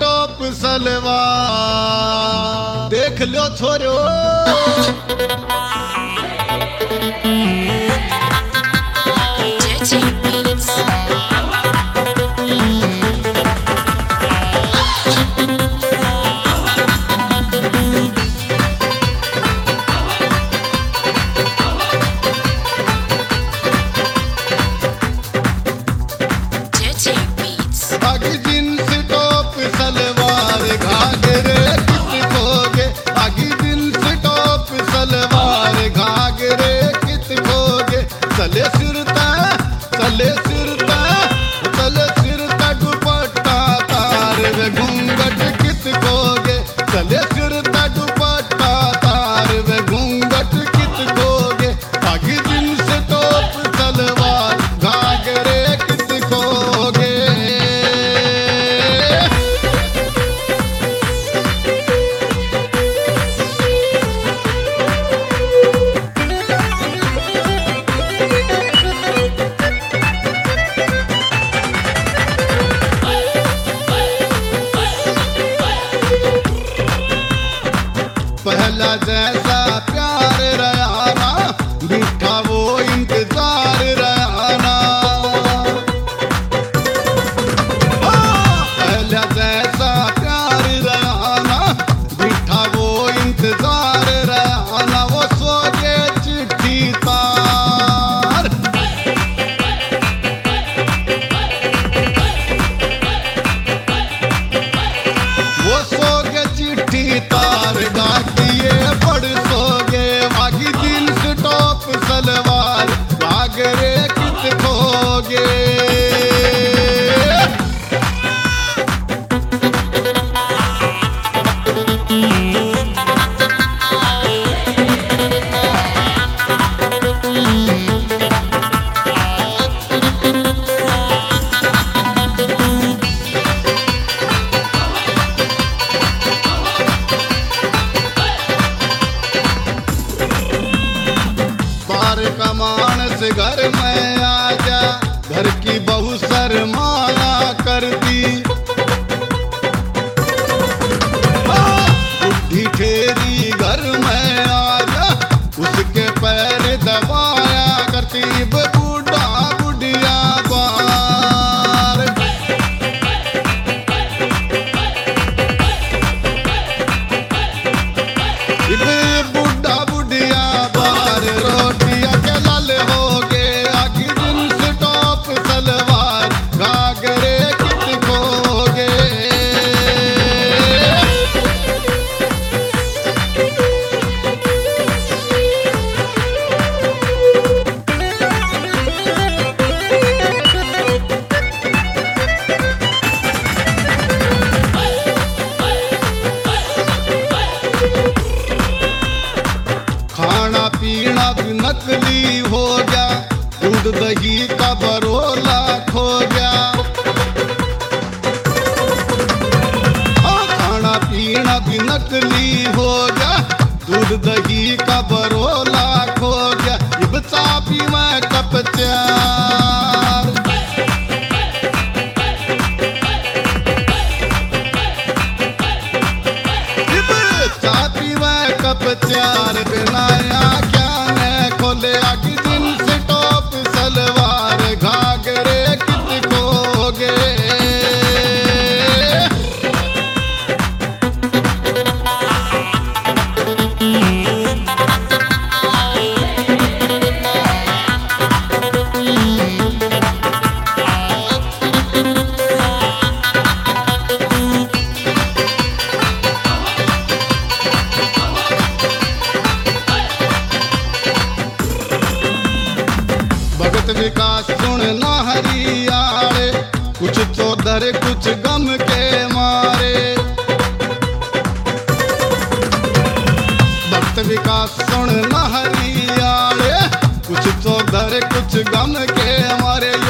Top सलवार देख लो छोरो Dirty Beats. Dirty Beats. आगे जींस टॉप सलवार घाघरे कित खोगे आगे जींस टॉप सलवार घाघरे कित खोगे चले सिरता दुपट्टा तार वे घूंघट कित खोगे चले सिरता दुपट्टा तार वे घूंघट कित खोगे आगे जींस टॉप सलवार घाघरे कित खोगे पहला जैसा प्यार रहा मीठा वो इंतजार रहा पहला जैसा प्यार रहा मीठा वो इंतजार रहा वो सोचे चिट्ठी तार वो सोगे चिट्ठी तार डाकिए पढ़ सोगे बाकी जींस टॉप सलवार घाघरे कित खोगे पार कमान से घर में आजा घर की बहू शर्माया करती बुढ़ी ठेरी घर में आजा उसके पैर दबाया करती बूढ़ा बुढ़िया बार बुढ़ा बुढ़िया बार रोटिया के लाल हो गे आगे जींस टॉप सलवार घाघरे कित खोगे खाना पीना भी नकली हो गया दूध दही का बरोला खो गया खाना पीना भी नकली हो गया दूध दही का बरोला खो गया इब चापी में कप चार इब चापी में कप चार बिनाया क्या ने खोले आगे जींस टॉप सलवार घाघरे कित खोगे भगत विकास सुन ना हरियाले कुछ तो डर कुछ गम के मारे भक्त विकास सुन ना हरियाले कुछ तो डर कुछ गम के मारे